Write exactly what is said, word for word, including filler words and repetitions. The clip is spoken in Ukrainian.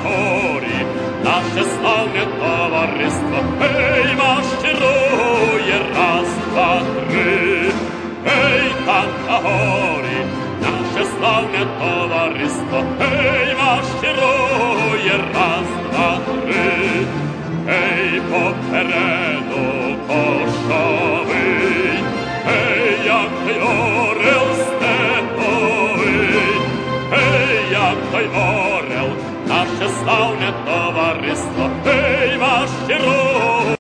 горі, наше славне товариство, ей, марширує, раз, два, три. Ей, там на горі, наше славне товариство, ей, марширує, раз, два, три. Ей, попереду